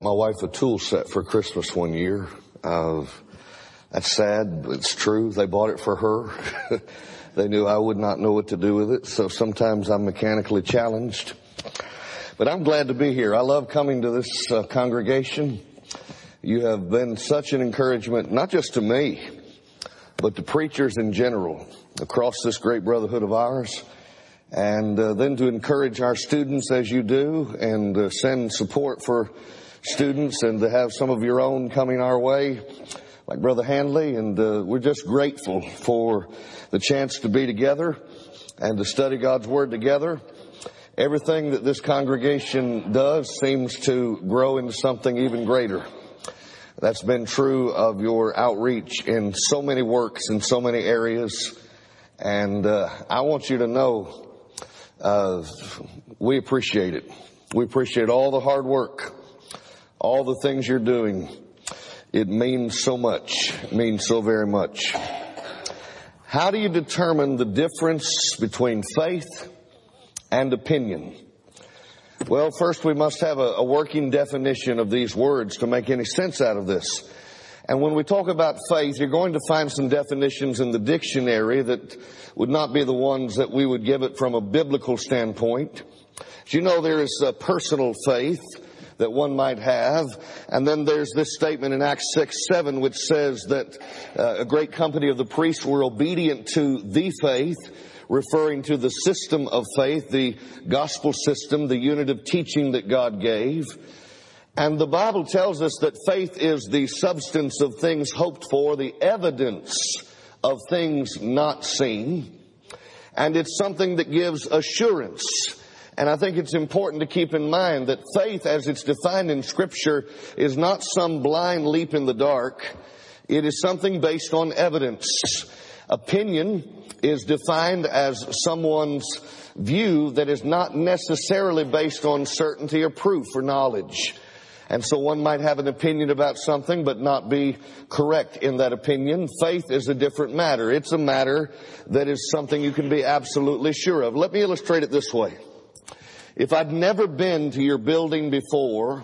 My wife a tool set for Christmas one year. That's sad, but it's true. They bought it for her. They knew I would not know what to do with it, so sometimes I'm mechanically challenged. But I'm glad to be here. I love coming to this congregation. You have been such an encouragement, not just to me, but to preachers in general across this great brotherhood of ours. And then to encourage our students as you do, and send support for students, and to have some of your own coming our way, like Brother Handley. And we're just grateful for the chance to be together and to study God's Word together. Everything that this congregation does seems to grow into something even greater. That's been true of your outreach in so many works, in so many areas. And I want you to know we appreciate it. We appreciate all the hard work, all the things you're doing. It means so much. It means so very much. How do you determine the difference between faith and opinion? Well, first we must have a working definition of these words to make any sense out of this. And when we talk about faith, you're going to find some definitions in the dictionary that would not be the ones that we would give it from a biblical standpoint. As you know, there is a personal faith that one might have. And then there's this statement in Acts 6:7, which says that a great company of the priests were obedient to the faith, referring to the system of faith, the gospel system, the unit of teaching that God gave. And the Bible tells us that faith is the substance of things hoped for, the evidence of things not seen. And it's something that gives assurance. And I think it's important to keep in mind that faith, as it's defined in Scripture, is not some blind leap in the dark. It is something based on evidence. Opinion is defined as someone's view that is not necessarily based on certainty or proof or knowledge. And so one might have an opinion about something but not be correct in that opinion. Faith is a different matter. It's a matter that is something you can be absolutely sure of. Let me illustrate it this way. If I'd never been to your building before,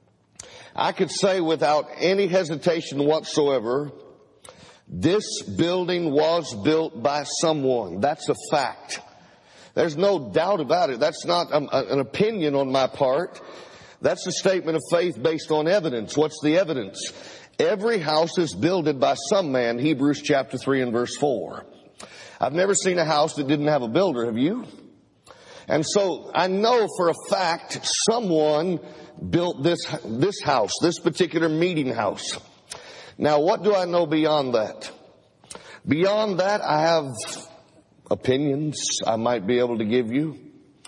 I could say without any hesitation whatsoever, this building was built by someone. That's a fact. There's no doubt about it. That's not an opinion on my part. That's a statement of faith based on evidence. What's the evidence? Every house is builded by some man, Hebrews chapter 3 and verse 4. I've never seen a house that didn't have a builder, have you? And so I know for a fact someone built this house, this particular meeting house. Now, what do I know beyond that? Beyond that, I have opinions I might be able to give you.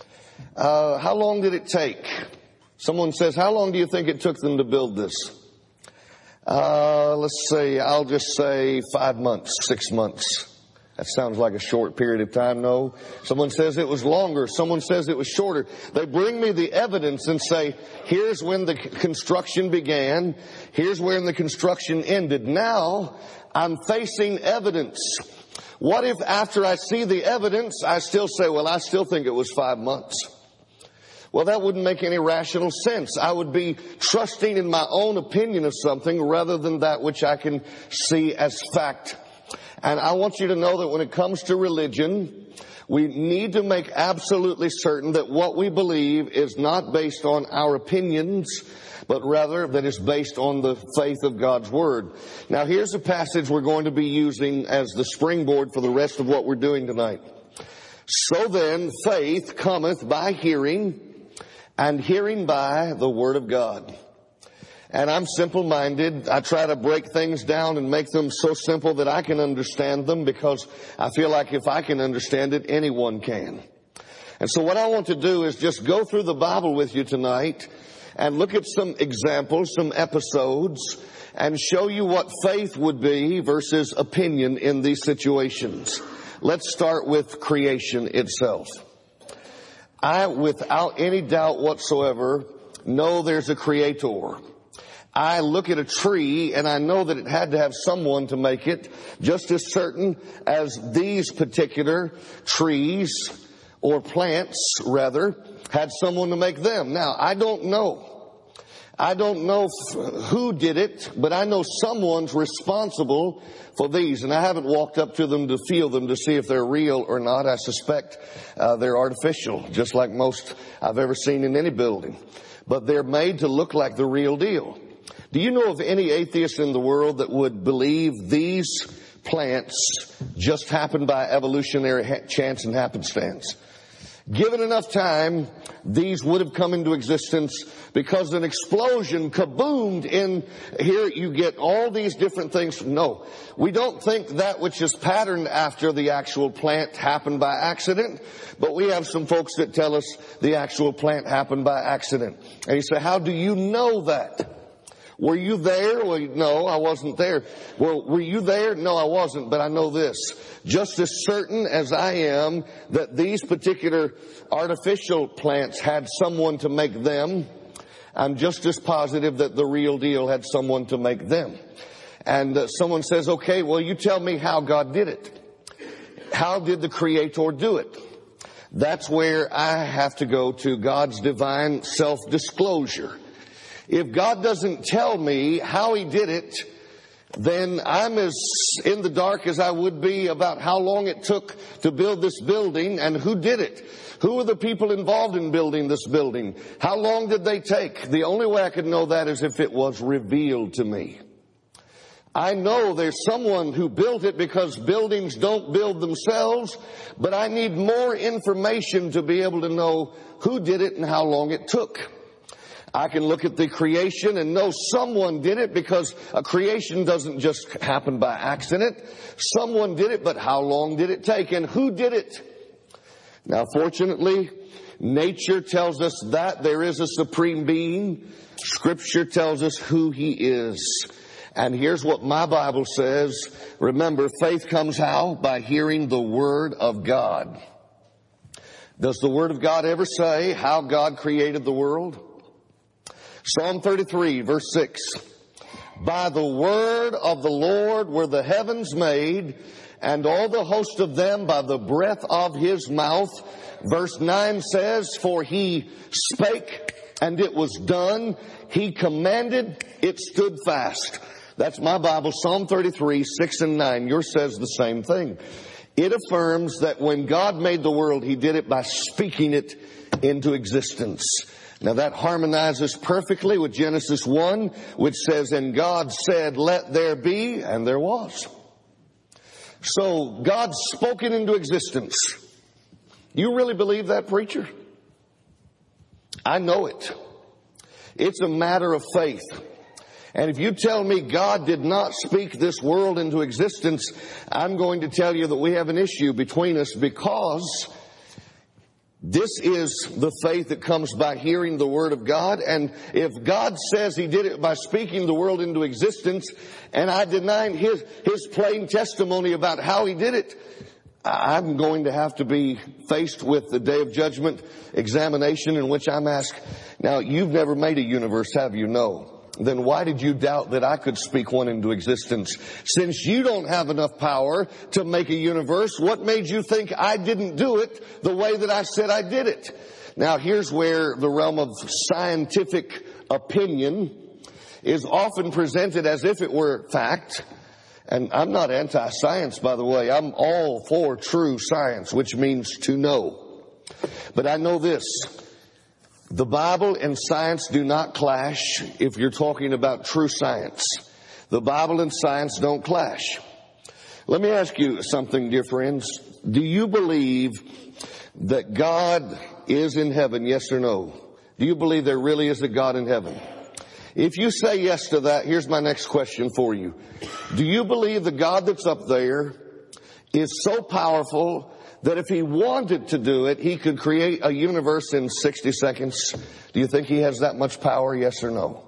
How long did it take? Someone says, how long do you think it took them to build this? Let's say, I'll just say 5 months, 6 months. That sounds like a short period of time. No. Someone says it was longer. Someone says it was shorter. They bring me the evidence and say, here's when the construction began. Here's when the construction ended. Now I'm facing evidence. What if after I see the evidence, I still say, well, I still think it was 5 months? Well, that wouldn't make any rational sense. I would be trusting in my own opinion of something rather than that which I can see as fact. And I want you to know that when it comes to religion, we need to make absolutely certain that what we believe is not based on our opinions, but rather that is based on the faith of God's Word. Now, here's a passage we're going to be using as the springboard for the rest of what we're doing tonight. So then, faith cometh by hearing, and hearing by the Word of God. And I'm simple-minded. I try to break things down and make them so simple that I can understand them, because I feel like if I can understand it, anyone can. And so what I want to do is just go through the Bible with you tonight and look at some examples, some episodes, and show you what faith would be versus opinion in these situations. Let's start with creation itself. I, without any doubt whatsoever, know there's a creator. I look at a tree and I know that it had to have someone to make it, just as certain as these particular trees, or plants rather, had someone to make them. Now, I don't know I don't know who did it, but I know someone's responsible for these. And I haven't walked up to them to feel them to see if they're real or not. I suspect they're artificial, just like most I've ever seen in any building. But they're made to look like the real deal. Do you know of any atheist in the world that would believe these plants just happened by evolutionary chance and happenstance? Given enough time, these would have come into existence because an explosion kaboomed in here. You get all these different things. No, we don't think that which is patterned after the actual plant happened by accident, but we have some folks that tell us the actual plant happened by accident. And you say, how do you know that? Were you there? Well, no, I wasn't there. Well, were you there? No, I wasn't, but I know this. Just as certain as I am that these particular artificial plants had someone to make them, I'm just as positive that the real deal had someone to make them. And someone says, okay, well, you tell me how God did it. How did the Creator do it? That's where I have to go to God's divine self-disclosure. If God doesn't tell me how He did it, then I'm as in the dark as I would be about how long it took to build this building and who did it. Who were the people involved in building this building? How long did they take? The only way I could know that is if it was revealed to me. I know there's someone who built it because buildings don't build themselves, but I need more information to be able to know who did it and how long it took. I can look at the creation and know someone did it because a creation doesn't just happen by accident. Someone did it, but how long did it take and who did it? Now, fortunately, nature tells us that there is a supreme being. Scripture tells us who He is. And here's what my Bible says. Remember, faith comes how? By hearing the Word of God. Does the Word of God ever say how God created the world? Psalm 33, verse 6. By the word of the Lord were the heavens made, and all the host of them by the breath of His mouth. Verse 9 says, for He spake, and it was done. He commanded, it stood fast. That's my Bible, Psalm 33, 6 and 9. Yours says the same thing. It affirms that when God made the world, He did it by speaking it into existence. Now that harmonizes perfectly with Genesis 1, which says, and God said, let there be, and there was. So God spoke it into existence. You really believe that, preacher? I know it. It's a matter of faith. And if you tell me God did not speak this world into existence, I'm going to tell you that we have an issue between us, because this is the faith that comes by hearing the Word of God. And if God says He did it by speaking the world into existence, and I deny His plain testimony about how He did it, I'm going to have to be faced with the day of judgment examination in which I'm asked, now, you've never made a universe, have you? No. Then why did you doubt that I could speak one into existence? Since you don't have enough power to make a universe, what made you think I didn't do it the way that I said I did it? Now, here's where the realm of scientific opinion is often presented as if it were fact. And I'm not anti-science, by the way. I'm all for true science, which means to know. But I know this. The Bible and science do not clash if you're talking about true science. The Bible and science don't clash. Let me ask you something, dear friends. Do you believe that God is in heaven, yes or no? Do you believe there really is a God in heaven? If you say yes to that, here's my next question for you. Do you believe the God that's up there is so powerful that if He wanted to do it, He could create a universe in 60 seconds? Do you think He has that much power, yes or no?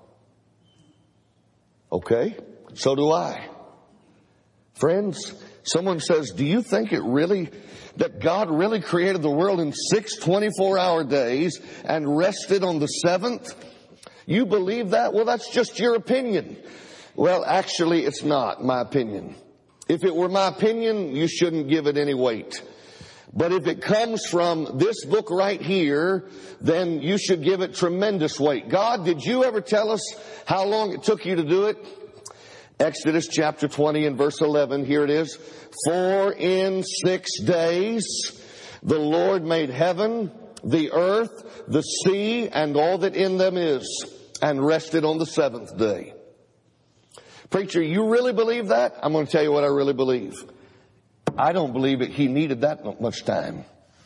Okay, so do I. Friends, someone says, do you think that God really created the world in 6 24-hour days and rested on the seventh? You believe that? Well, that's just your opinion. Well, actually, it's not my opinion. If it were my opinion, you shouldn't give it any weight. But if it comes from this book right here, then you should give it tremendous weight. God, did you ever tell us how long it took you to do it? Exodus chapter 20 and verse 11, here it is. For in 6 days the Lord made heaven, the earth, the sea, and all that in them is, and rested on the seventh day. Preacher, you really believe that? I'm going to tell you what I really believe. I don't believe that he needed that much time.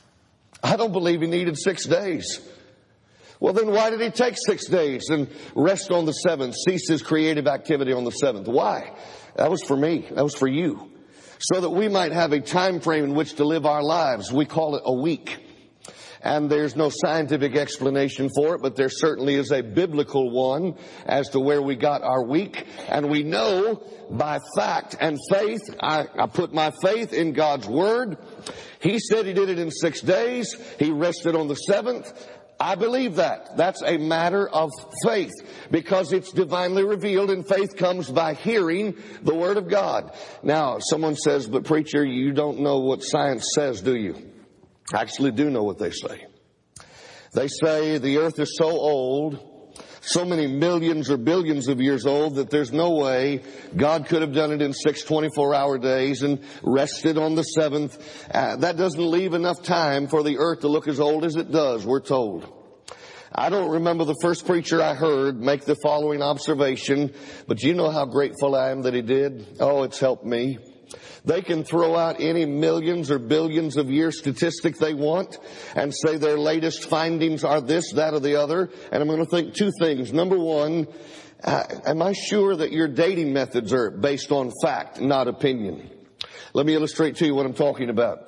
I don't believe he needed 6 days. Well, then why did he take 6 days and rest on the seventh, cease his creative activity on the seventh? Why? That was for me. That was for you. So that we might have a time frame in which to live our lives. We call it a week. And there's no scientific explanation for it, but there certainly is a biblical one as to where we got our week. And we know by fact and faith, I put my faith in God's Word. He said he did it in 6 days. He rested on the seventh. I believe that. That's a matter of faith because it's divinely revealed, and faith comes by hearing the Word of God. Now, someone says, but preacher, you don't know what science says, do you? I actually do know what they say. They say the earth is so old, so many millions or billions of years old, that there's no way God could have done it in 6 24-hour days and rested on the seventh. That doesn't leave enough time for the earth to look as old as it does, we're told. I don't remember the first preacher I heard make the following observation, but you know how grateful I am that he did? Oh, it's helped me. They can throw out any millions or billions of year statistic they want and say their latest findings are this, that, or the other. And I'm going to think two things. Number one, am I sure that your dating methods are based on fact, not opinion? Let me illustrate to you what I'm talking about.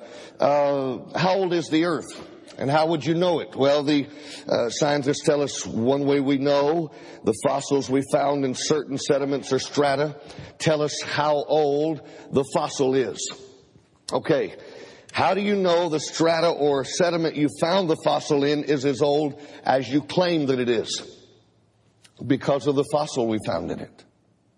How old is the earth? And how would you know it? Well, the scientists tell us one way we know. The fossils we found in certain sediments or strata tell us how old the fossil is. Okay, how do you know the strata or sediment you found the fossil in is as old as you claim that it is? Because of the fossil we found in it.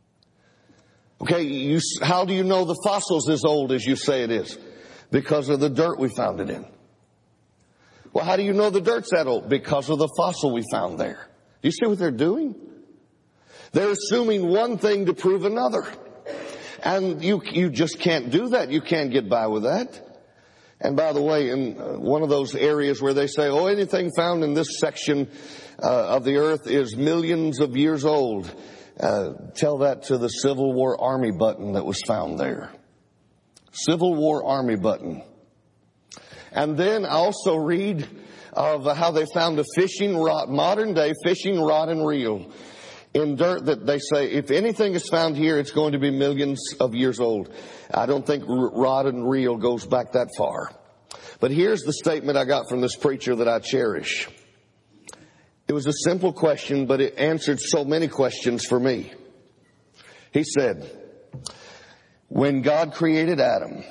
Okay, how do you know the fossil's as old as you say it is? Because of the dirt we found it in. Well, how do you know the dirt's that old? Because of the fossil we found there. Do you see what they're doing? They're assuming one thing to prove another. And you just can't do that. You can't get by with that. And by the way, in one of those areas where they say, oh, anything found in this section of the earth is millions of years old, tell that to the Civil War Army button that was found there. Civil War Army button. And then I also read of how they found a fishing rod, modern day fishing rod and reel in dirt that they say, if anything is found here, it's going to be millions of years old. I don't think rod and reel goes back that far. But here's the statement I got from this preacher that I cherish. It was a simple question, but it answered so many questions for me. He said, when God created Adam,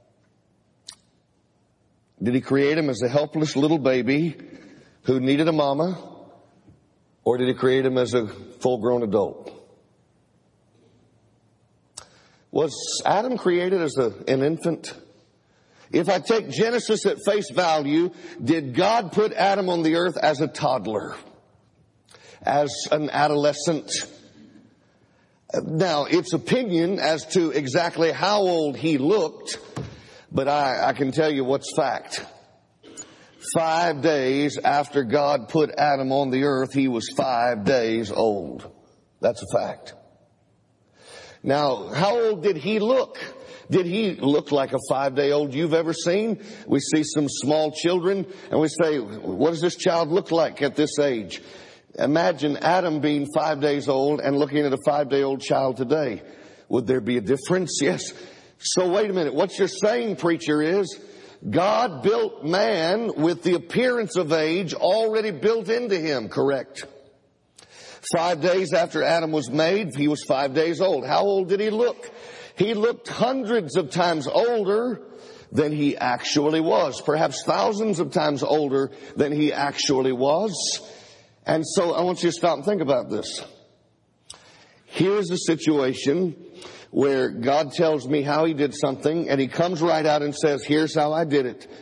did he create him as a helpless little baby who needed a mama? Or did he create him as a full-grown adult? Was Adam created as an infant? If I take Genesis at face value, did God put Adam on the earth as a toddler? As an adolescent? Now, it's opinion as to exactly how old he looked. But I can tell you what's fact. 5 days after God put Adam on the earth, he was 5 days old. That's a fact. Now, how old did he look? Did he look like a 5-day-old you've ever seen? We see some small children and we say, what does this child look like at this age? Imagine Adam being 5 days old and looking at a 5-day-old child today. Would there be a difference? Yes. So wait a minute. What you're saying, preacher, is God built man with the appearance of age already built into him, correct? 5 days after Adam was made, he was 5 days old. How old did he look? He looked hundreds of times older than he actually was. Perhaps thousands of times older than he actually was. And so I want you to stop and think about this. Here's a situation where God tells me how he did something, and he comes right out and says, here's how I did it.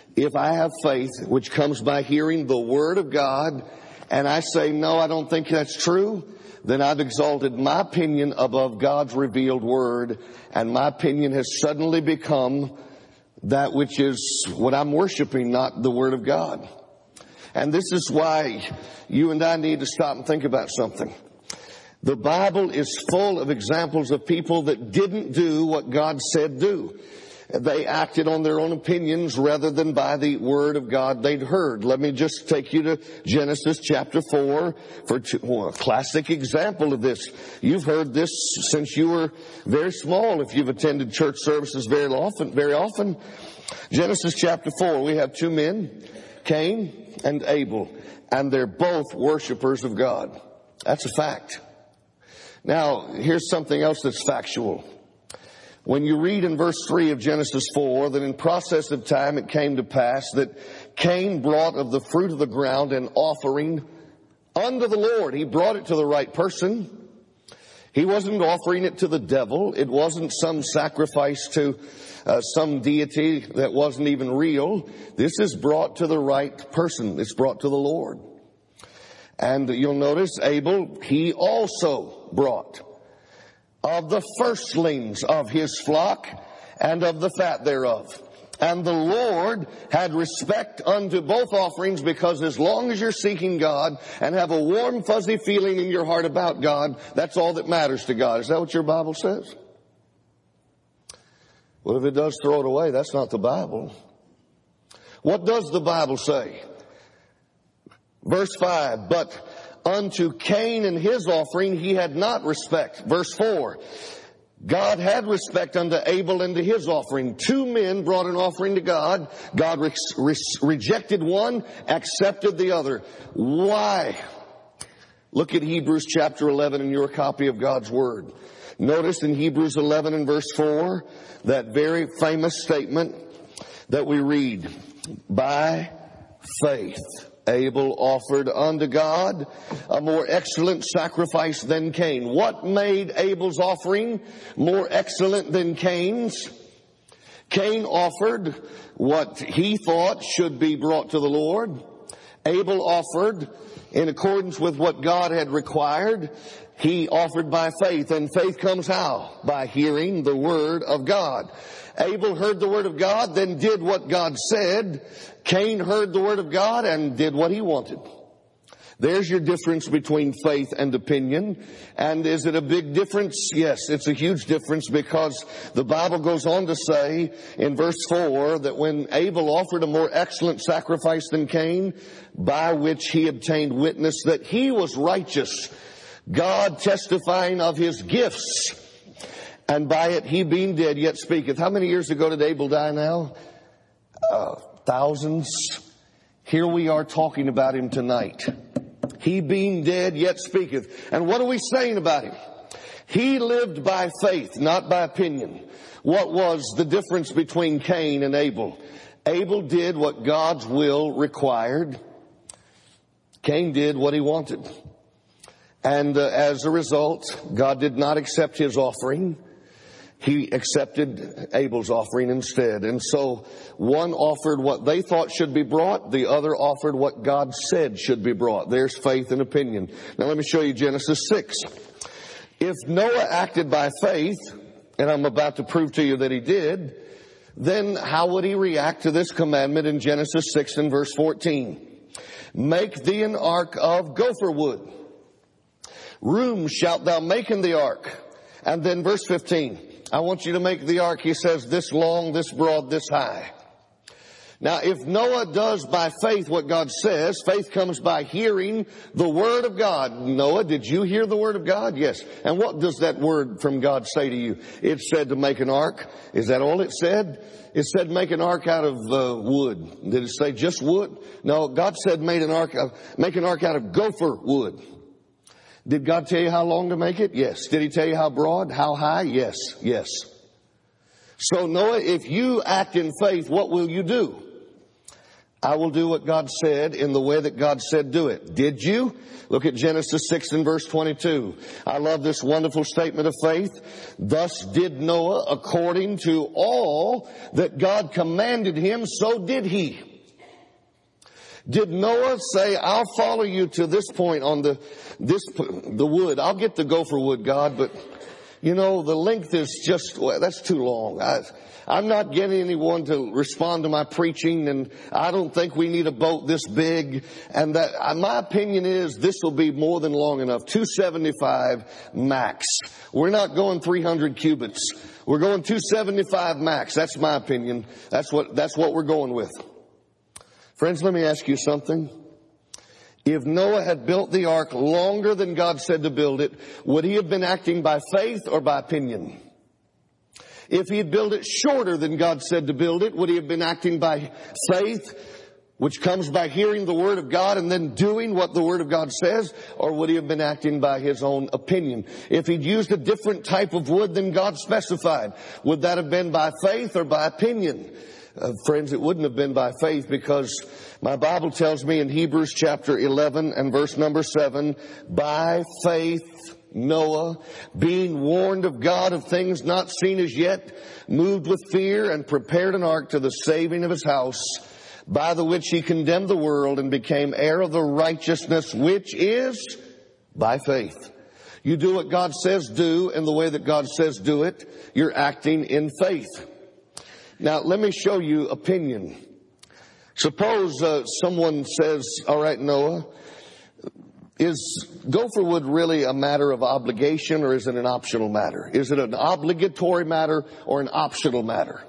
If I have faith, which comes by hearing the Word of God, and I say, no, I don't think that's true, then I've exalted my opinion above God's revealed Word, and my opinion has suddenly become that which is what I'm worshiping, not the Word of God. And this is why you and I need to stop and think about something. The Bible is full of examples of people that didn't do what God said do. They acted on their own opinions rather than by the Word of God they'd heard. Let me just take you to Genesis chapter 4 for a classic example of this. You've heard this since you were very small, if you've attended church services very often. Genesis chapter 4, we have two men, Cain and Abel, and they're both worshipers of God. That's a fact. Now, here's something else that's factual. When you read in verse 3 of Genesis 4 that in process of time it came to pass that Cain brought of the fruit of the ground an offering unto the Lord. He brought it to the right person. He wasn't offering it to the devil. It wasn't some sacrifice to some deity that wasn't even real. This is brought to the right person. It's brought to the Lord. And you'll notice Abel, he also brought of the firstlings of his flock and of the fat thereof. And the Lord had respect unto both offerings, because as long as you're seeking God and have a warm, fuzzy feeling in your heart about God, that's all that matters to God. Is that what your Bible says? Well, if it does, throw it away. That's not the Bible. What does the Bible say? Verse 5, but unto Cain and his offering he had not respect. Verse 4, God had respect unto Abel and to his offering. Two men brought an offering to God. God rejected one, accepted the other. Why? Look at Hebrews chapter 11 in your copy of God's Word. Notice in Hebrews 11 and verse 4, that very famous statement that we read, by faith Abel offered unto God a more excellent sacrifice than Cain. What made Abel's offering more excellent than Cain's? Cain offered what he thought should be brought to the Lord. Abel offered in accordance with what God had required. He offered by faith, and faith comes how? By hearing the Word of God. Abel heard the Word of God, then did what God said. Cain heard the Word of God and did what he wanted. There's your difference between faith and opinion. And is it a big difference? Yes, it's a huge difference, because the Bible goes on to say in verse 4 that when Abel offered a more excellent sacrifice than Cain, by which he obtained witness that he was righteous, God testifying of his gifts, and by it he being dead yet speaketh. How many years ago did Abel die now? Thousands. Here we are talking about him tonight. He being dead yet speaketh. And what are we saying about him? He lived by faith, not by opinion. What was the difference between Cain and Abel? Abel did what God's will required. Cain did what he wanted. And as a result, God did not accept his offering. He accepted Abel's offering instead. And so one offered what they thought should be brought. The other offered what God said should be brought. There's faith and opinion. Now let me show you Genesis 6. If Noah acted by faith, and I'm about to prove to you that he did, then how would he react to this commandment in Genesis 6 and verse 14? Make thee an ark of gopher wood. Room shalt thou make in the ark. And then verse 15. I want you to make the ark, he says, this long, this broad, this high. Now, if Noah does by faith what God says, faith comes by hearing the Word of God. Noah, did you hear the Word of God? Yes. And what does that Word from God say to you? It said to make an ark. Is that all it said? It said make an ark out of wood. Did it say just wood? No, God said make an ark out of gopher wood. Did God tell you how long to make it? Yes. Did he tell you how broad? How high? Yes. Yes. So Noah, if you act in faith, what will you do? I will do what God said in the way that God said do it. Did you? Look at Genesis 6 and verse 22. I love this wonderful statement of faith. Thus did Noah according to all that God commanded him, so did he. Did Noah say, I'll follow you to this point on the wood. I'll get the gopher wood, God, but you know, the length is just, well, that's too long. I'm not getting anyone to respond to my preaching, and I don't think we need a boat this big. And that, my opinion is this will be more than long enough. 275 max. We're not going 300 cubits. We're going 275 max. That's my opinion. That's what we're going with. Friends, let me ask you something. If Noah had built the ark longer than God said to build it, would he have been acting by faith or by opinion? If he had built it shorter than God said to build it, would he have been acting by faith, which comes by hearing the Word of God and then doing what the Word of God says? Or would he have been acting by his own opinion? If he'd used a different type of wood than God specified, would that have been by faith or by opinion? Friends, it wouldn't have been by faith, because my Bible tells me in Hebrews chapter 11 and verse number 7, by faith Noah, being warned of God of things not seen as yet, moved with fear and prepared an ark to the saving of his house, by the which he condemned the world and became heir of the righteousness which is by faith. You do what God says do, and the way that God says do it, you're acting in faith. Now, let me show you opinion. Suppose someone says, all right, Noah, is gopher wood really a matter of obligation, or is it an optional matter? Is it an obligatory matter or an optional matter?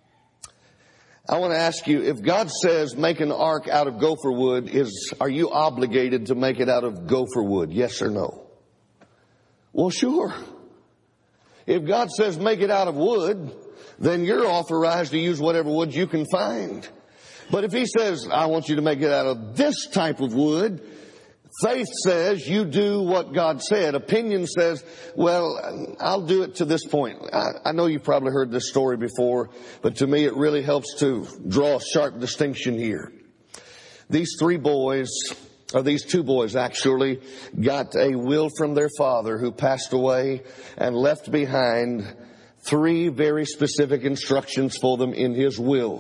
I want to ask you, if God says make an ark out of gopher wood, are you obligated to make it out of gopher wood? Yes or no? Well, sure. If God says make it out of wood, then you're authorized to use whatever wood you can find. But if he says, I want you to make it out of this type of wood, faith says you do what God said. Opinion says, well, I'll do it to this point. I know you've probably heard this story before, but to me it really helps to draw a sharp distinction here. These two boys actually, got a will from their father who passed away and left behind 3 very specific instructions for them in his will.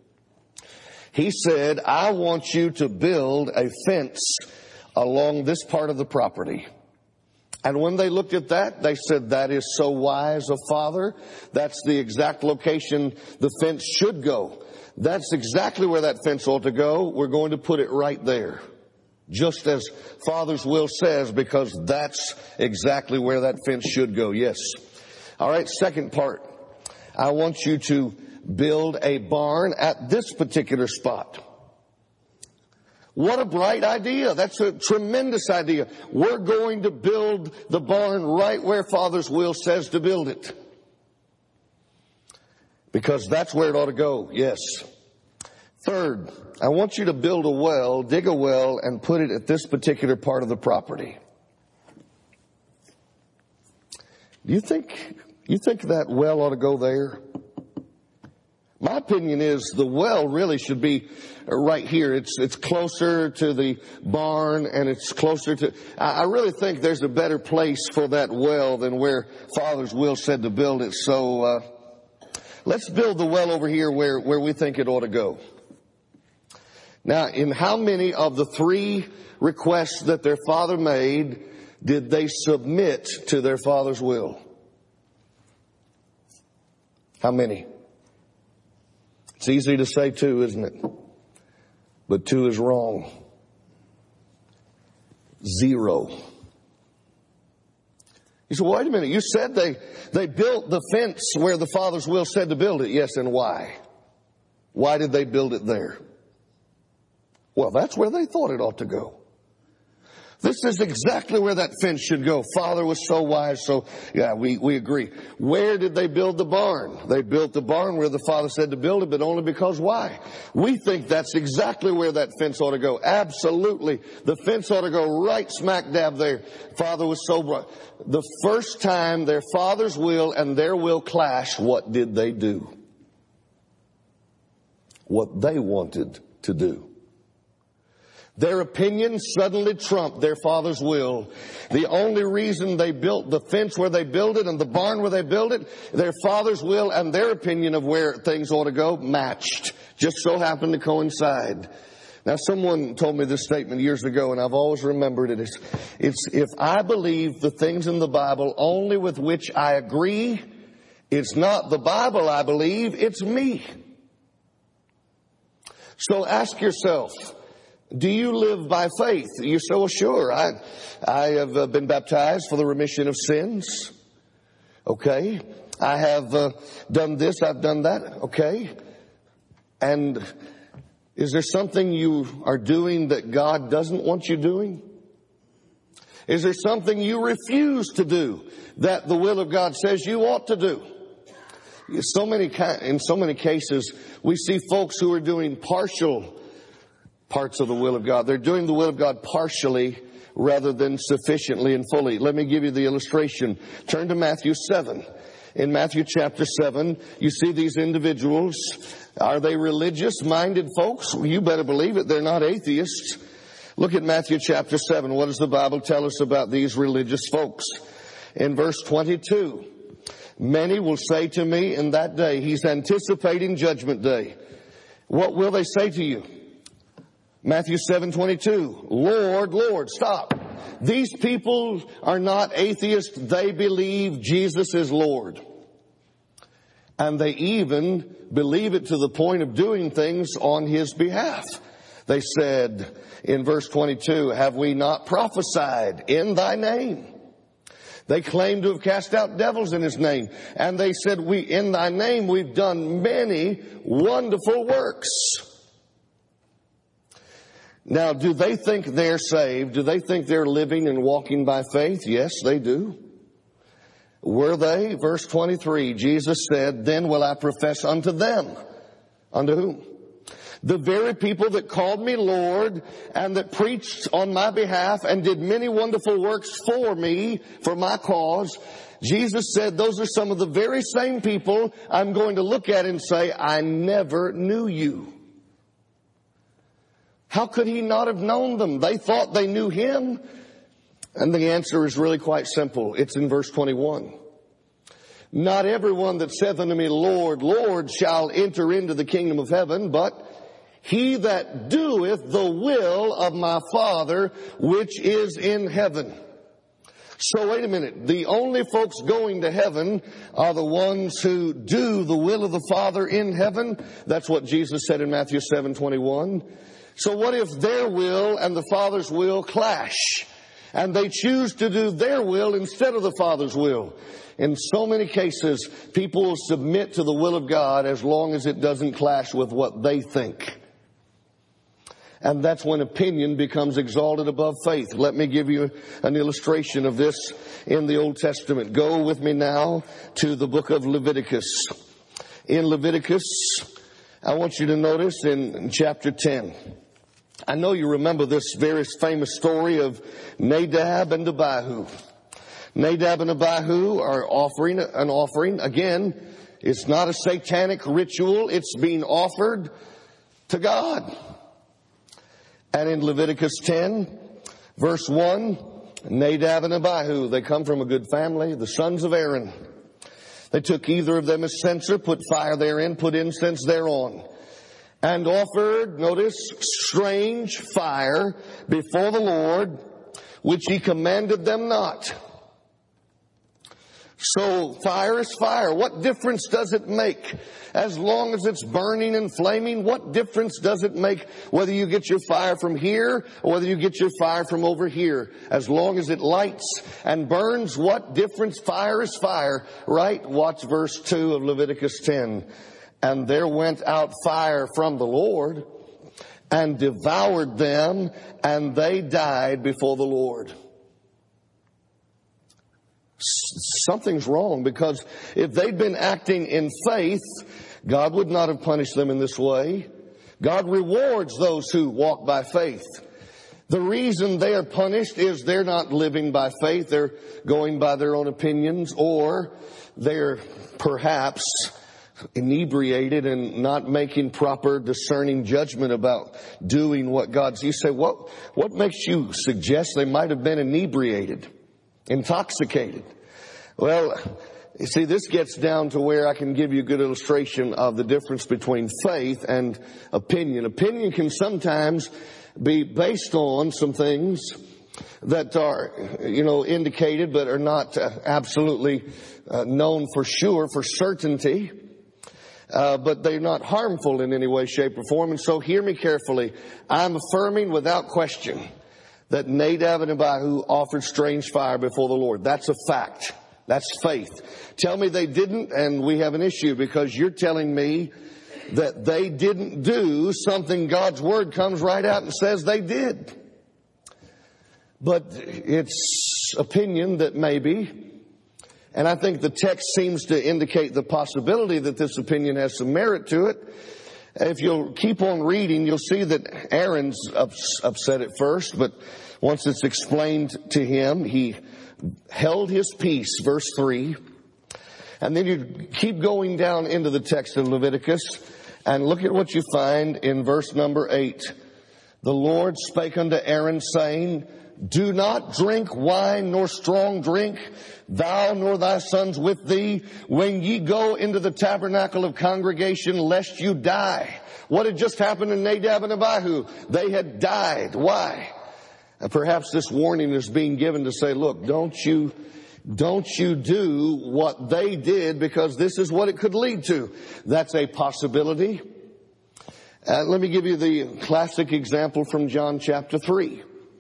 He said, I want you to build a fence along this part of the property. And when they looked at that, they said, that is so wise of Father. That's the exact location the fence should go. That's exactly where that fence ought to go. We're going to put it right there. Just as Father's will says, because that's exactly where that fence should go. Yes. All right, second part. I want you to build a barn at this particular spot. What a bright idea. That's a tremendous idea. We're going to build the barn right where Father's will says to build it. Because that's where it ought to go. Yes. Third, I want you to build a well, dig a well, and put it at this particular part of the property. Do you think that well ought to go there? My opinion is the well really should be right here. It's closer to the barn, and it's closer to... I really think there's a better place for that well than where Father's will said to build it. So let's build the well over here where we think it ought to go. Now, in how many of the 3 requests that their father made did they submit to their father's will? How many? It's easy to say 2, isn't it? But 2 is wrong. 0. You say, well, wait a minute. You said they built the fence where the Father's will said to build it. Yes, and why? Why did they build it there? Well, that's where they thought it ought to go. This is exactly where that fence should go. Father was so wise, so yeah, we agree. Where did they build the barn? They built the barn where the Father said to build it, but only because why? We think that's exactly where that fence ought to go. Absolutely. The fence ought to go right smack dab there. Father was so bright. The first time their Father's will and their will clashed, what did they do? What they wanted to do. Their opinion suddenly trumped their Father's will. The only reason they built the fence where they built it and the barn where they built it, their Father's will and their opinion of where things ought to go matched. Just so happened to coincide. Now, someone told me this statement years ago, and I've always remembered it. It's if I believe the things in the Bible only with which I agree, it's not the Bible I believe, it's me. So ask yourself, do you live by faith? You say, well, sure. I have been baptized for the remission of sins. Okay. I have done this. I've done that. Okay. And is there something you are doing that God doesn't want you doing? Is there something you refuse to do that the will of God says you ought to do? In so many cases, we see folks who are doing partial parts of the will of God. They're doing the will of God partially rather than sufficiently and fully. Let me give you the illustration. Turn to Matthew 7. In Matthew chapter 7, you see these individuals. Are they religious-minded folks? You better believe it. They're not atheists. Look at Matthew chapter 7. What does the Bible tell us about these religious folks? In verse 22, many will say to me in that day, he's anticipating judgment day. What will they say to you? Matthew 7:22, Lord, Lord, stop. These people are not atheists. They believe Jesus is Lord. And they even believe it to the point of doing things on His behalf. They said in verse 22, have we not prophesied in thy name? They claim to have cast out devils in His name. And they said, in thy name we've done many wonderful works. Now, do they think they're saved? Do they think they're living and walking by faith? Yes, they do. Were they? Verse 23, Jesus said, then will I profess unto them. Unto whom? The very people that called me Lord and that preached on my behalf and did many wonderful works for me, for my cause. Jesus said, those are some of the very same people I'm going to look at and say, I never knew you. How could He not have known them? They thought they knew Him. And the answer is really quite simple. It's in verse 21. Not everyone that saith unto me, Lord, Lord, shall enter into the kingdom of heaven, but he that doeth the will of my Father which is in heaven. So wait a minute. The only folks going to heaven are the ones who do the will of the Father in heaven. That's what Jesus said in Matthew 7:21. So what if their will and the Father's will clash? And they choose to do their will instead of the Father's will. In so many cases, people will submit to the will of God as long as it doesn't clash with what they think. And that's when opinion becomes exalted above faith. Let me give you an illustration of this in the Old Testament. Go with me now to the book of Leviticus. In Leviticus, I want you to notice in chapter 10. I know you remember this very famous story of Nadab and Abihu. Nadab and Abihu are offering an offering. Again, it's not a satanic ritual. It's being offered to God. And in Leviticus 10, verse 1, Nadab and Abihu, they come from a good family, the sons of Aaron. They took either of them a censer, put fire therein, put incense thereon, and offered, notice, strange fire before the Lord, which He commanded them not. So fire is fire. What difference does it make? As long as it's burning and flaming, what difference does it make whether you get your fire from here or whether you get your fire from over here? As long as it lights and burns, what difference? Fire is fire, right? Watch verse 2 of Leviticus 10. And there went out fire from the Lord and devoured them, and they died before the Lord. Something's wrong, because if they'd been acting in faith, God would not have punished them in this way. God rewards those who walk by faith. The reason they are punished is they're not living by faith. They're going by their own opinions, or they're perhaps inebriated and not making proper discerning judgment about doing what God's. You say, what makes you suggest they might have been inebriated, intoxicated? Well, you see, this gets down to where I can give you a good illustration of the difference between faith and opinion. Opinion can sometimes be based on some things that are, indicated but are not absolutely known for sure, for certainty. But they're not harmful in any way, shape, or form. And so hear me carefully. I'm affirming without question that Nadab and Abihu offered strange fire before the Lord. That's a fact. That's faith. Tell me they didn't, and we have an issue, because you're telling me that they didn't do something God's Word comes right out and says they did. But it's opinion that maybe, and I think the text seems to indicate the possibility that this opinion has some merit to it. If you'll keep on reading, you'll see that Aaron's upset at first, but once it's explained to him, he held his peace, verse 3. And then you keep going down into the text of Leviticus and look at what you find in verse number 8. The Lord spake unto Aaron, saying, do not drink wine nor strong drink, thou nor thy sons with thee, when ye go into the tabernacle of congregation, lest you die. What had just happened to Nadab and Abihu? They had died. Why? And perhaps this warning is being given to say, look, don't you do what they did, because this is what it could lead to. That's a possibility. Let me give you the classic example from John chapter 3.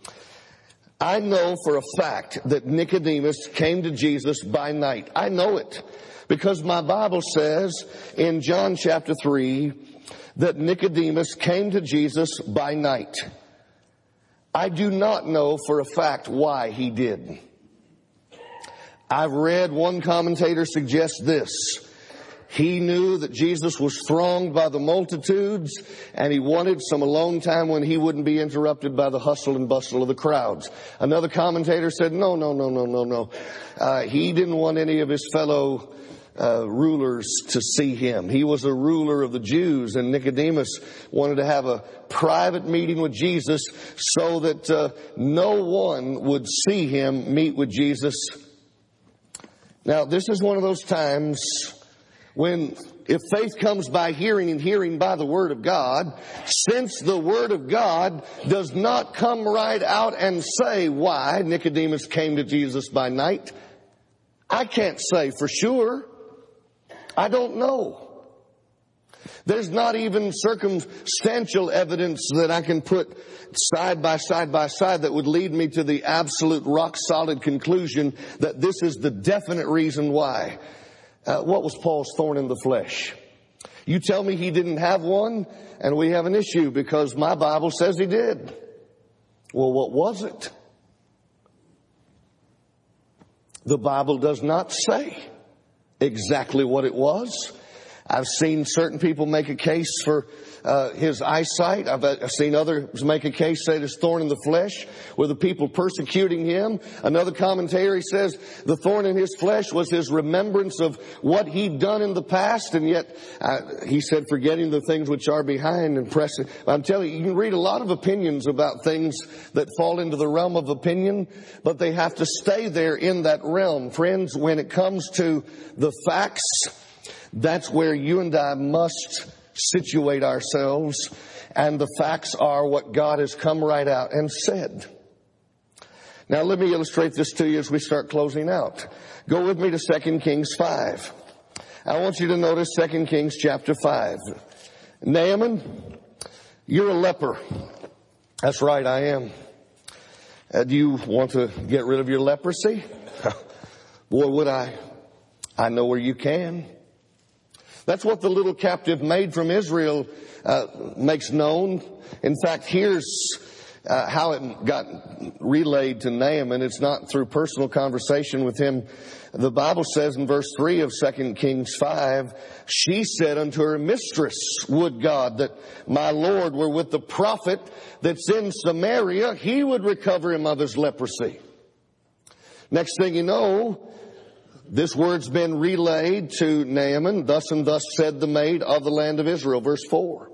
I know for a fact that Nicodemus came to Jesus by night. I know it because my Bible says in John chapter 3 that Nicodemus came to Jesus by night. I do not know for a fact why he did. I've read one commentator suggest this. He knew that Jesus was thronged by the multitudes, and he wanted some alone time when he wouldn't be interrupted by the hustle and bustle of the crowds. Another commentator said, no. He didn't want any of his fellow rulers to see him. He was a ruler of the Jews, and Nicodemus wanted to have a private meeting with Jesus so that no one would see him meet with Jesus. Now, this is one of those times when, if faith comes by hearing and hearing by the Word of God, since the Word of God does not come right out and say why Nicodemus came to Jesus by night, I can't say for sure. I don't know. There's not even circumstantial evidence that I can put side by side that would lead me to the absolute rock solid conclusion that this is the definite reason why. What was Paul's thorn in the flesh? You tell me he didn't have one, and we have an issue, because my Bible says he did. Well, what was it? The Bible does not say exactly what it was. I've seen certain people make a case for his eyesight. I've seen others make a case, say his thorn in the flesh were the people persecuting him. Another commentary says the thorn in his flesh was his remembrance of what he'd done in the past, and yet he said, forgetting the things which are behind and pressing. I'm telling you, you can read a lot of opinions about things that fall into the realm of opinion, but they have to stay there in that realm. Friends, when it comes to the facts, that's where you and I must situate ourselves, and the facts are what God has come right out and said. Now let me illustrate this to you as we start closing out. Go with me to 2 Kings 5. I want you to notice 2 Kings chapter 5. Naaman, you're a leper. That's right, I am. Do you want to get rid of your leprosy? Boy, would I. I know where you can. That's what the little captive maid from Israel makes known. In fact, here's how it got relayed to Naaman. It's not through personal conversation with him. The Bible says in verse 3 of 2 Kings 5, she said unto her mistress, would God that my Lord were with the prophet that's in Samaria, he would recover him of his leprosy. Next thing you know, this word's been relayed to Naaman. Thus and thus said the maid of the land of Israel. Verse 4.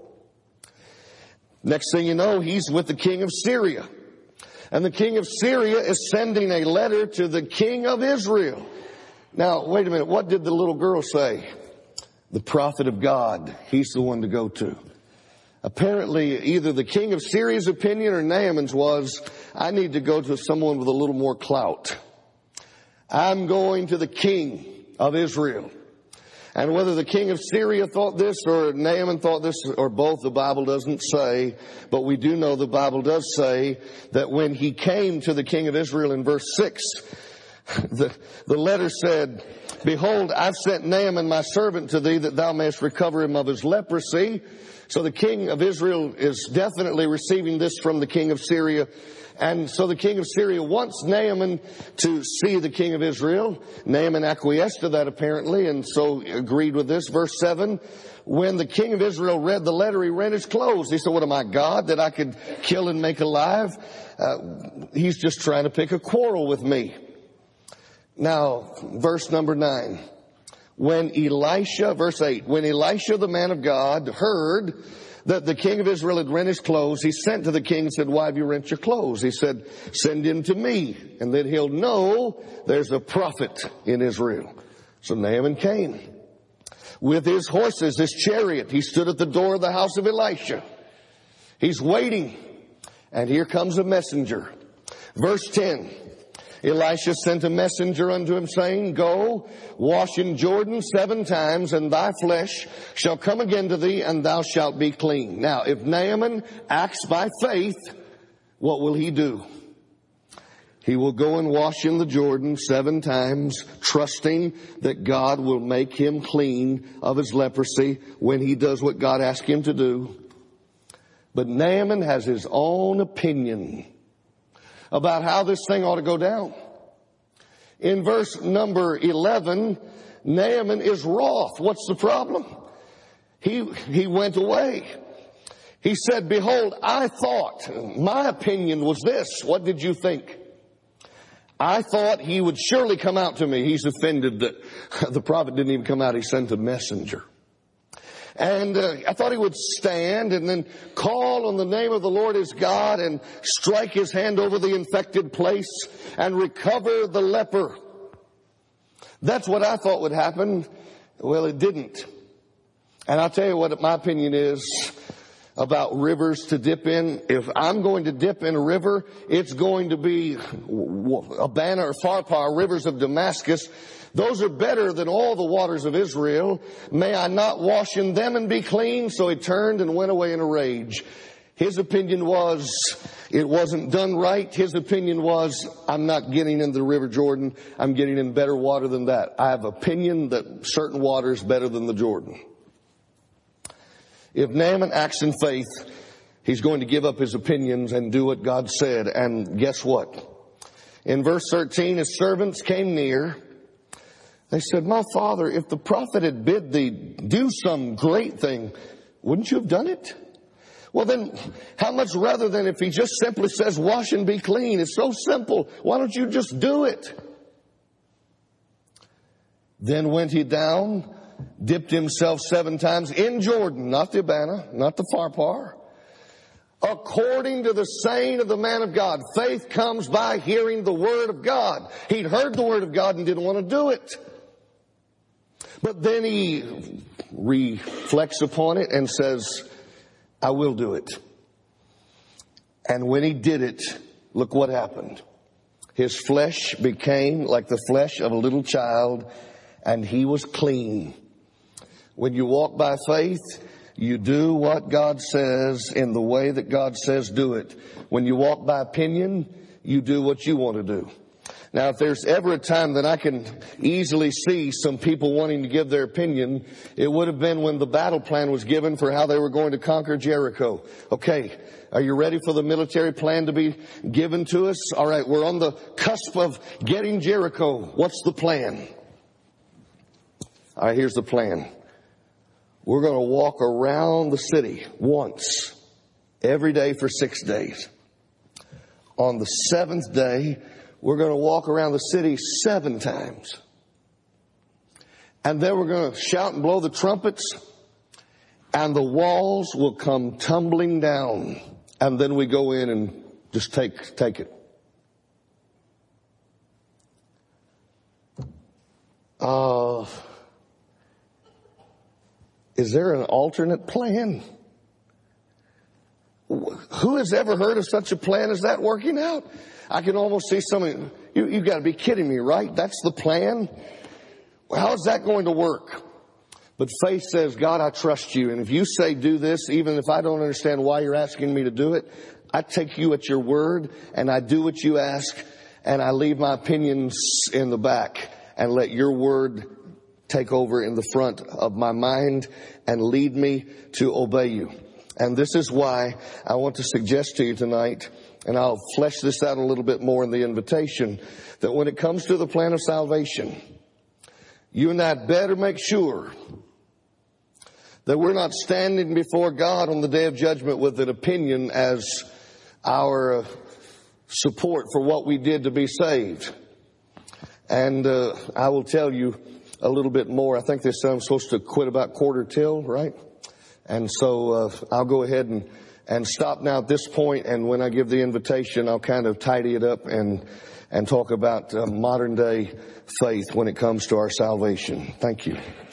Next thing you know, he's with the king of Syria. And the king of Syria is sending a letter to the king of Israel. Now, wait a minute. What did the little girl say? The prophet of God. He's the one to go to. Apparently, either the king of Syria's opinion or Naaman's was, I need to go to someone with a little more clout. I'm going to the king of Israel. And whether the king of Syria thought this or Naaman thought this or both, the Bible doesn't say. But we do know the Bible does say that when he came to the king of Israel in verse 6, the letter said, Behold, I've sent Naaman my servant to thee that thou mayest recover him of his leprosy. So the king of Israel is definitely receiving this from the king of Syria. And so the king of Syria wants Naaman to see the king of Israel. Naaman acquiesced to that apparently and so agreed with this. Verse 7, when the king of Israel read the letter, he rent his clothes. He said, what am I, God, that I could kill and make alive? He's just trying to pick a quarrel with me. Now, verse number 9. When Elisha, verse 8, when Elisha the man of God heard that the king of Israel had rent his clothes, he sent to the king and said, why have you rent your clothes? He said, send him to me, and then he'll know there's a prophet in Israel. So Naaman came with his horses, his chariot. He stood at the door of the house of Elisha. He's waiting, and here comes a messenger. Verse 10. Elisha sent a messenger unto him, saying, Go, wash in Jordan 7 times, and thy flesh shall come again to thee, and thou shalt be clean. Now, if Naaman acts by faith, what will he do? He will go and wash in the Jordan 7 times, trusting that God will make him clean of his leprosy when he does what God asked him to do. But Naaman has his own opinion about how this thing ought to go down. In verse number 11, Naaman is wroth. What's the problem? He went away. He said, Behold, I thought, my opinion was this. What did you think? I thought he would surely come out to me. He's offended that the prophet didn't even come out. He sent a messenger. And I thought he would stand and then call on the name of the Lord his God and strike his hand over the infected place and recover the leper. That's what I thought would happen. Well, it didn't. And I'll tell you what my opinion is about rivers to dip in. If I'm going to dip in a river, it's going to be Abana or Pharpar, rivers of Damascus. Those are better than all the waters of Israel. May I not wash in them and be clean? So he turned and went away in a rage. His opinion was it wasn't done right. His opinion was, I'm not getting into the River Jordan. I'm getting in better water than that. I have opinion that certain water is better than the Jordan. If Naaman acts in faith, he's going to give up his opinions and do what God said. And guess what? In verse 13, his servants came near. They said, My father, if the prophet had bid thee do some great thing, wouldn't you have done it? Well then, how much rather than if he just simply says, wash and be clean? It's so simple. Why don't you just do it? Then went he down, dipped himself 7 times in Jordan, not the Abana, not the Pharpar, according to the saying of the man of God. Faith comes by hearing the word of God. He'd heard the word of God and didn't want to do it. But then he reflects upon it and says, I will do it. And when he did it, look what happened. His flesh became like the flesh of a little child, and he was clean. When you walk by faith, you do what God says in the way that God says do it. When you walk by opinion, you do what you want to do. Now, if there's ever a time that I can easily see some people wanting to give their opinion, it would have been when the battle plan was given for how they were going to conquer Jericho. Okay, are you ready for the military plan to be given to us? All right, we're on the cusp of getting Jericho. What's the plan? All right, here's the plan. We're going to walk around the city once every day for 6 days. On the 7th day, we're going to walk around the city 7 times. And then we're going to shout and blow the trumpets, and the walls will come tumbling down. And then we go in and just take it. Is there an alternate plan? Who has ever heard of such a plan as that working out? I can almost see somebody, you've got to be kidding me, right? That's the plan? How is that going to work? But faith says, God, I trust you. And if you say do this, even if I don't understand why you're asking me to do it, I take you at your word and I do what you ask, and I leave my opinions in the back and let your word take over in the front of my mind and lead me to obey you. And this is why I want to suggest to you tonight, and I'll flesh this out a little bit more in the invitation, that when it comes to the plan of salvation, you and I better make sure that we're not standing before God on the day of judgment with an opinion as our support for what we did to be saved. And I will tell you a little bit more. I think they said I'm supposed to quit about quarter till, right? And so I'll go ahead and stop now at this point. And when I give the invitation, I'll kind of tidy it up and talk about modern day faith when it comes to our salvation. Thank you.